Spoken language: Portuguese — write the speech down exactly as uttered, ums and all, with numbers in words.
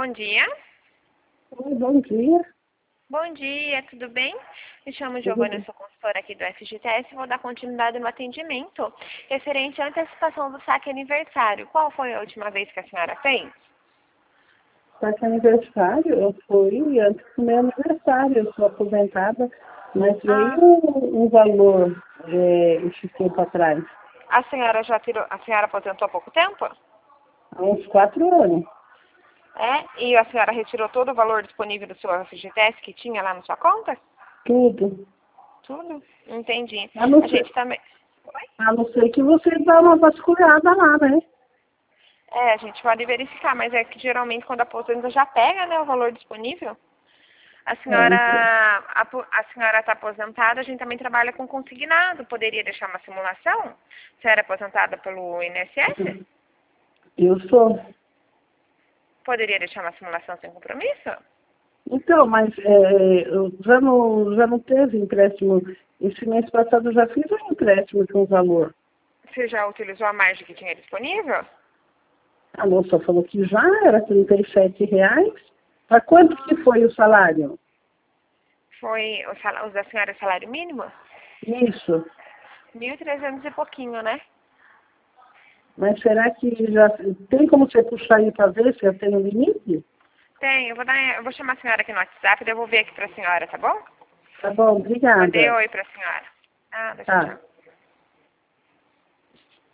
Bom dia. Oi, bom dia. Bom dia, tudo bem? Me chamo Tudo Giovana, eu bem? sou consultora aqui do F G T S e vou dar continuidade no atendimento referente à antecipação do saque aniversário. Qual foi a última vez que a senhora fez? Está que aniversário, eu fui antes do meu aniversário, eu sou aposentada, mas Ah, veio um, um valor é, esse tempo atrás, a senhora já tirou, a senhora aposentou há pouco tempo? há uns quatro anos, É? E a senhora retirou todo o valor disponível do seu F G T S que tinha lá na sua conta? tudo. Tudo? Entendi. A não A ser, gente também... Oi? a não ser que você dá uma vasculhada lá, né? É, a gente pode verificar, mas é que geralmente quando aposenta já pega, né, o valor disponível. A É, senhora então, a, a senhora está aposentada, a gente também trabalha com consignado. Poderia deixar uma simulação? A senhora é aposentada pelo I N S S? eu sou. Poderia deixar uma simulação sem compromisso? Então, mas é, eu já, não, já não teve empréstimo. Esse mês passado eu já fiz um empréstimo com valor. Você já utilizou a margem que tinha disponível? A moça falou que já era trinta e sete reais. Para quanto que foi o salário? Foi o, sal, o da senhora é salário mínimo? Isso. Mil e trezentos e pouquinho, né? Mas será que já tem como você puxar aí para ver se eu tenho limite? Tem, eu vou, dar, eu vou chamar a senhora aqui no WhatsApp e devolver aqui para a senhora, tá bom? Tá bom, Mandei obrigada. oi para a senhora. Ah, deixa eu Tá. tchau.